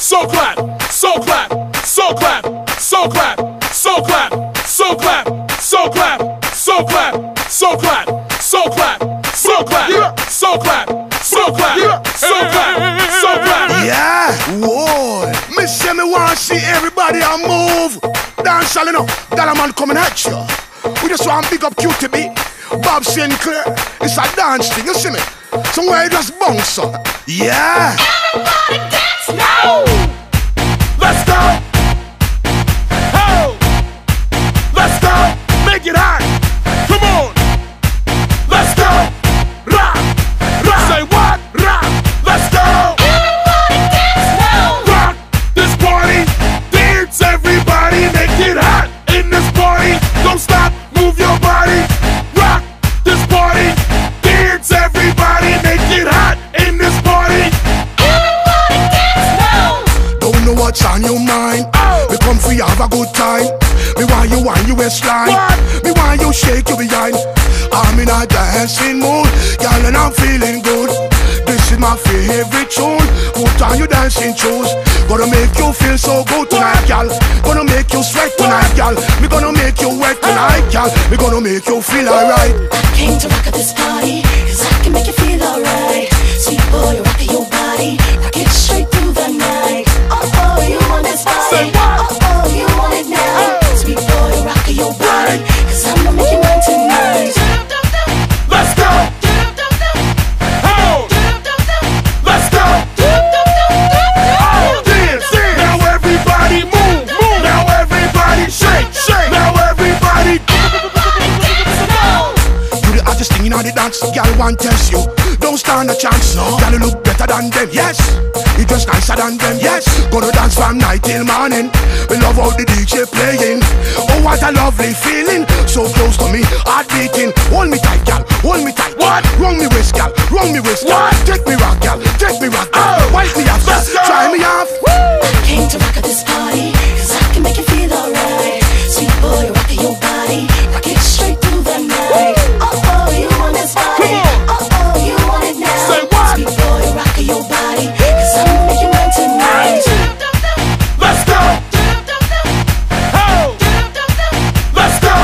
so clap, so clap, so clap, so clap, so clap, so clap, so clap, so clap, so clap, so clap, so clap, so clap, so clap, so clap, so clap. Yeah, whoa. Me say me want see everybody a move. Dance all enough, that man coming at you. We just want big up QTB, Bob Sinclair. It's a dance thing, you see me? Somewhere you just bounce up. Yeah. Everybody dance now. Let's go. Ho. Let's go. Make it hot. Come on. Let's go. Rock. Rock. Say what? Rock. Let's go. Everybody dance now. Rock this party. Dance everybody. Make it hot in this party. Don't stop. Move your body. Rock this party. Dance everybody. Make it hot in this party. Everybody dance now. Don't know what's on your mind. We come for you have a good time. Me want you on your waistline. Me want you shake your behind. I'm in a dancing mood, girl, and I'm feeling good. This is my favorite tune. Put on your dancing shoes. Gonna make you feel so good tonight, girl. Gonna make you sweat tonight, girl. Me gonna make you wet tonight, girl. Me gonna make you feel alright. I came to rock at this party, cause I can make you feel alright. Sweet boy, rock your body, rock it straight through the night. Oh, you want this body? Oh, you want it now? Sweet boy, rock your body, cause I'm gonna make you mine tonight. Let's go. Ho. Let's go. Oh, dance. Now everybody move. Now everybody shake. Now everybody. You the hottest thing in all the dance, girl, want test you. Don't stand a chance, no. Girl, you look better than them, yes. You dress nicer than them, yes. Gonna dance from night till morning. We love how the DJ playing. Oh, what a lovely feeling. So close to me, heart beating. Hold me tight, girl, hold me tight. What? Wrong me waist, girl, wrong me waist. What? Take me rock, girl, take me rock, girl. Oh. Wipe me off, Let's go. try me off. I came to rock at this party, cause I can make you feel alright. Sweet boy, rock your body, rock it straight through the night. Oh, you want this body? Oh, you want it now? Say what? Sweet boy, rock your body, cause I'm gonna make you mine tonight. Let's go. Ho. Let's go.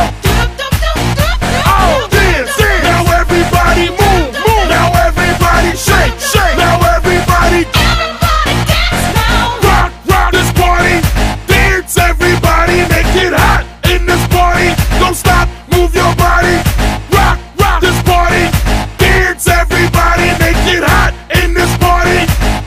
Oh, dance. Now everybody move. Now everybody shake. Now everybody. Dance now. Rock this party. Dance everybody. Make it hot in this party. Don't stop. Move your body. Rock this party. Dance everybody. Make it hot in this party.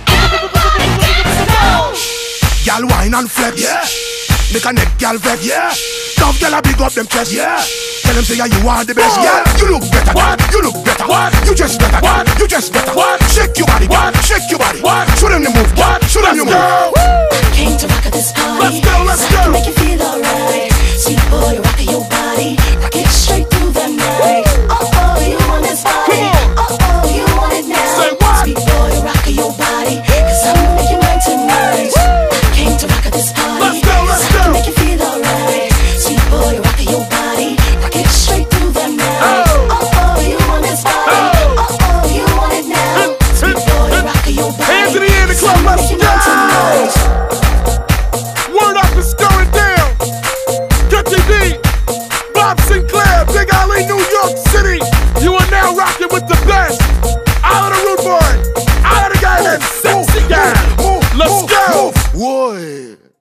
Girl, wine and flex, yeah. Make a neck, girl, vex, yeah. Tough girl, I big up them chest, yeah. Tell them say yeah, you are the best, yeah. You look better, What? You look better, What? You just better, What? You just better, What? Shake your body, What? Shake your body, What? Show them the move, What? Show them your Let's move. go. Came to rock at this party. Let's go, let's so I can go. make you feel alright. Sweet boy, rock your body, rock it straight through the night. Oh, you want this body? Oh, you want it now? Say what? Sweet boy, rock your body, cause I'm gonna make you mine tonight. Came to rock at this party. Let's go, let's so I can go. make you feel alright. Sweet boy, rock your body, rock it straight through the night. Oh, you want this body? Oh, you want it now? Sweet boy, rock your body. Hands in the air in the club, so I'ma let's make you mine go. tonight. Word up is going down. QTB, Bob Sinclair, Big Alley, New York City. You are now rocking with the best. Out of the rude boy. Out of the guy that's sexy guy. Let's go. Whoa.